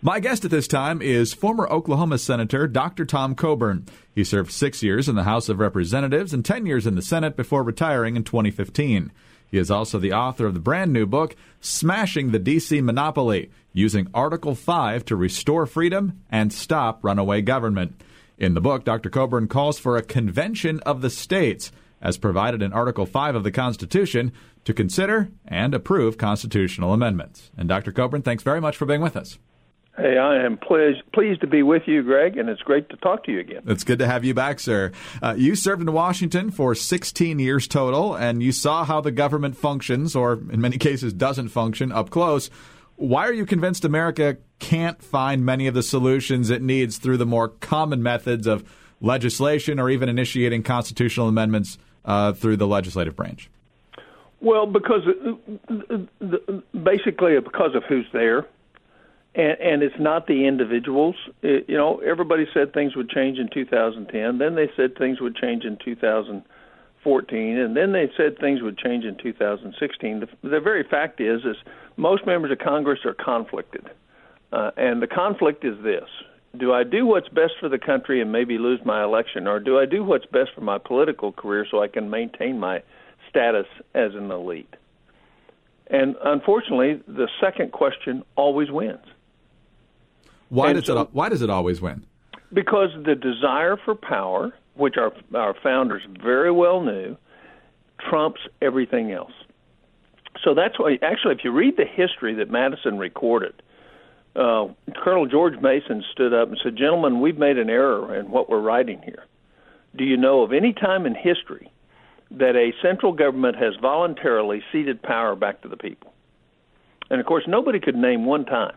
My guest at this time is former Oklahoma Senator Dr. Tom Coburn. He served 6 years in the House of Representatives and 10 years in the Senate before retiring in 2015. He is also the author of the brand new book, Smashing the D.C. Monopoly, Using Article 5 to Restore Freedom and Stop Runaway Government. In the book, Dr. Coburn calls for a convention of the states, as provided in Article 5 of the Constitution, to consider and approve constitutional amendments. And Dr. Coburn, thanks very much for being with us. Hey, I am pleased to be with you, Greg, and it's great to talk to you again. It's good to have you back, sir. You served in Washington for 16 years total, and you saw how the government functions, or in many cases doesn't function, up close. Why are you convinced America can't find many of the solutions it needs through the more common methods of legislation or even initiating constitutional amendments through the legislative branch? Well, basically because of who's there. And it's not the individuals. Everybody said things would change in 2010. Then they said things would change in 2014. And then they said things would change in 2016. The very fact is most members of Congress are conflicted. And the conflict is this. Do I do what's best for the country and maybe lose my election? Or do I do what's best for my political career so I can maintain my status as an elite? And unfortunately, the second question always wins. Why does it always win? Because the desire for power, which our founders very well knew, trumps everything else. So that's why, actually, if you read the history that Madison recorded, Colonel George Mason stood up and said, "Gentlemen, we've made an error in what we're writing here. Do you know of any time in history that a central government has voluntarily ceded power back to the people?" And, of course, nobody could name one time.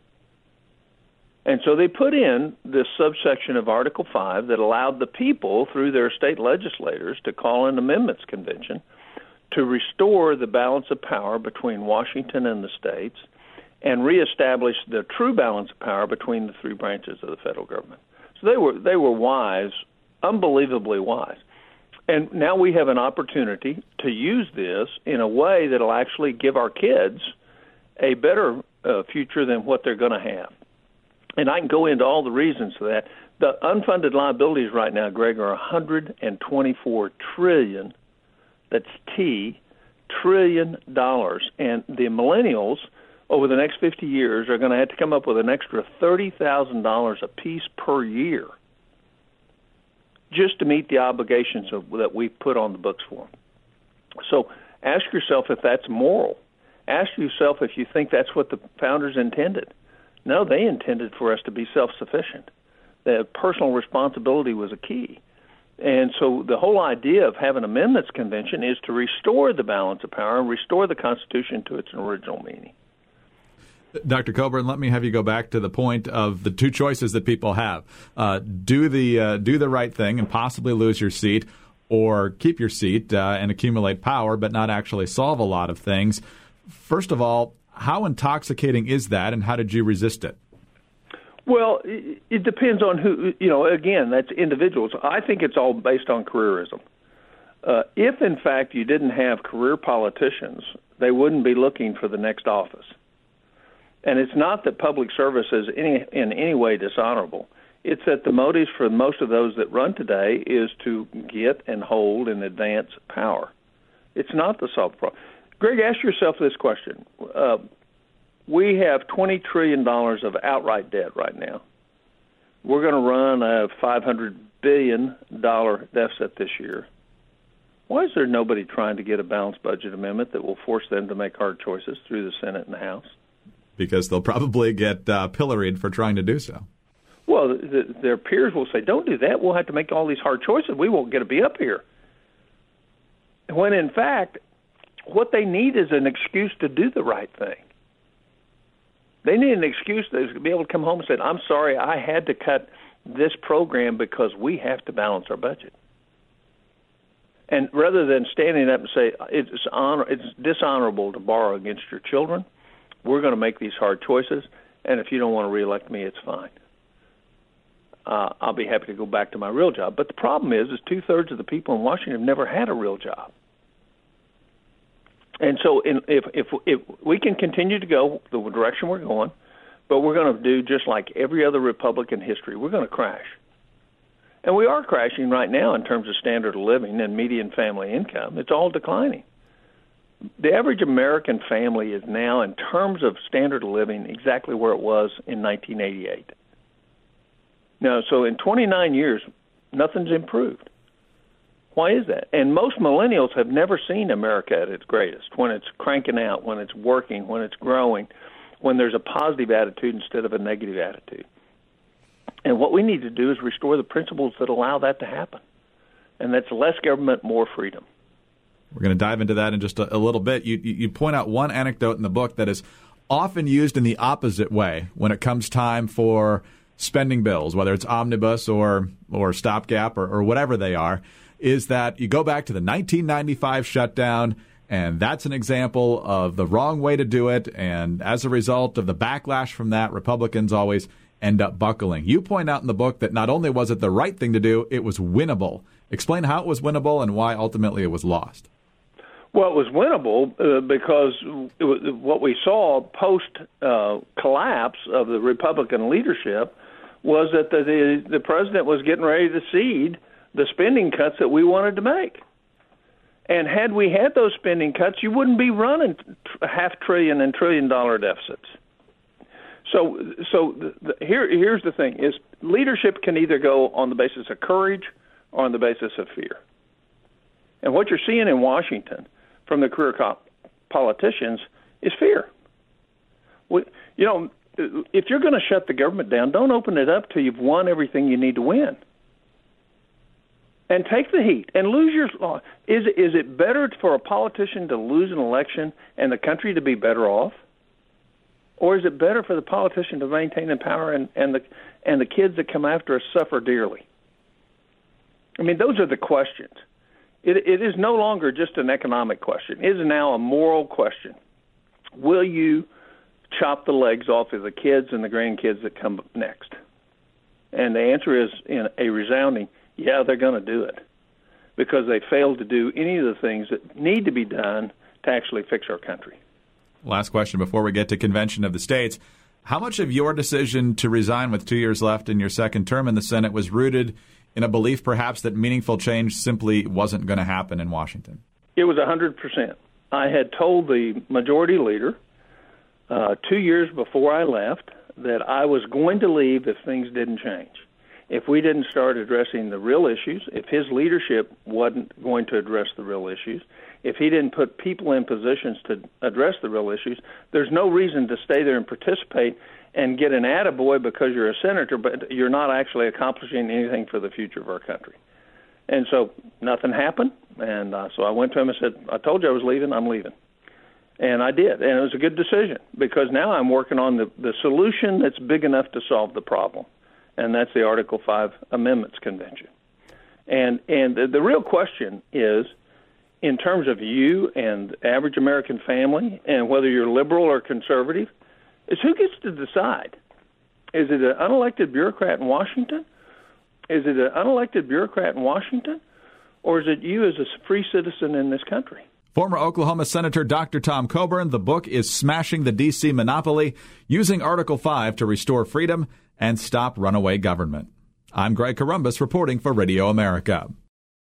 And so they put in this subsection of Article 5 that allowed the people, through their state legislators, to call an amendments convention to restore the balance of power between Washington and the states and reestablish the true balance of power between the three branches of the federal government. So they were wise, unbelievably wise. And now we have an opportunity to use this in a way that will actually give our kids a better future than what they're going to have. And I can go into all the reasons for that. The unfunded liabilities right now, Greg, are $124 trillion. That's trillion dollars. And the millennials, over the next 50 years, are going to have to come up with an extra $30,000 apiece per year just to meet the obligations that we put on the books for them. So ask yourself if that's moral. Ask yourself if you think that's what the founders intended. No, they intended for us to be self-sufficient. That personal responsibility was a key. And so the whole idea of having an amendments convention is to restore the balance of power and restore the Constitution to its original meaning. Dr. Coburn, let me have you go back to the point of the two choices that people have. Do the right thing and possibly lose your seat, or keep your seat and accumulate power but not actually solve a lot of things. First of all, how intoxicating is that, and how did you resist it? Well, it depends on who, again, that's individuals. I think it's all based on careerism. If, in fact, you didn't have career politicians, they wouldn't be looking for the next office. And it's not that public service is in any way dishonorable. It's that the motives for most of those that run today is to get and hold and advance power. It's not to solve the problem. Greg, ask yourself this question. We have $20 trillion of outright debt right now. We're going to run a $500 billion deficit this year. Why is there nobody trying to get a balanced budget amendment that will force them to make hard choices through the Senate and the House? Because they'll probably get pilloried for trying to do so. Well, their peers will say, don't do that. We'll have to make all these hard choices. We won't get to be up here. When, in fact, what they need is an excuse to do the right thing. They need an excuse to be able to come home and say, I'm sorry, I had to cut this program because we have to balance our budget. And rather than standing up and say, it's dishonorable to borrow against your children, we're going to make these hard choices, and if you don't want to reelect me, it's fine. I'll be happy to go back to my real job. But the problem is two-thirds of the people in Washington have never had a real job. And so if we can continue to go the direction we're going, but we're going to do just like every other republic in history. We're going to crash. And we are crashing right now in terms of standard of living and median family income. It's all declining. The average American family is now, in terms of standard of living, exactly where it was in 1988. Now, so in 29 years, nothing's improved. Why is that? And most millennials have never seen America at its greatest, when it's cranking out, when it's working, when it's growing, when there's a positive attitude instead of a negative attitude. And what we need to do is restore the principles that allow that to happen. And that's less government, more freedom. We're going to dive into that in just a little bit. You point out one anecdote in the book that is often used in the opposite way when it comes time for spending bills, whether it's omnibus or stopgap or whatever they are, is that you go back to the 1995 shutdown, and that's an example of the wrong way to do it. And as a result of the backlash from that, Republicans always end up buckling. You point out in the book that not only was it the right thing to do, it was winnable. Explain how it was winnable and why ultimately it was lost. Well, it was winnable because what we saw post-collapse of the Republican leadership was that the president was getting ready to cede the spending cuts that we wanted to make. And had we had those spending cuts, you wouldn't be running $500 billion and $1 trillion deficits. So here's the thing, is leadership can either go on the basis of courage or on the basis of fear. And what you're seeing in Washington from the career politicians is fear. If you're going to shut the government down, don't open it up till you've won everything you need to win. And take the heat and lose your law. Is it better for a politician to lose an election and the country to be better off? Or is it better for the politician to maintain the power and the kids that come after us suffer dearly? I mean, those are the questions. It is no longer just an economic question. It is now a moral question. Will you chop the legs off of the kids and the grandkids that come next? And the answer is in a resounding, yeah, they're going to do it, because they failed to do any of the things that need to be done to actually fix our country. Last question before we get to Convention of the States. How much of your decision to resign with 2 years left in your second term in the Senate was rooted in a belief perhaps that meaningful change simply wasn't going to happen in Washington? It was 100%. I had told the majority leader 2 years before I left that I was going to leave if things didn't change. If we didn't start addressing the real issues, if his leadership wasn't going to address the real issues, if he didn't put people in positions to address the real issues, there's no reason to stay there and participate and get an attaboy because you're a senator, but you're not actually accomplishing anything for the future of our country. And so nothing happened, and so I went to him and said, I told you I was leaving, I'm leaving. And I did, and it was a good decision, because now I'm working on the solution that's big enough to solve the problem, and that's the Article 5 Amendments Convention. And the real question is, in terms of you and the average American family, and whether you're liberal or conservative, is who gets to decide? Is it an unelected bureaucrat in Washington? Is it an unelected bureaucrat in Washington? Or is it you as a free citizen in this country? Former Oklahoma Senator Dr. Tom Coburn. The book is Smashing the D.C. Monopoly, Using Article 5 to Restore Freedom and Stop Runaway Government. I'm Greg Corombos reporting for Radio America.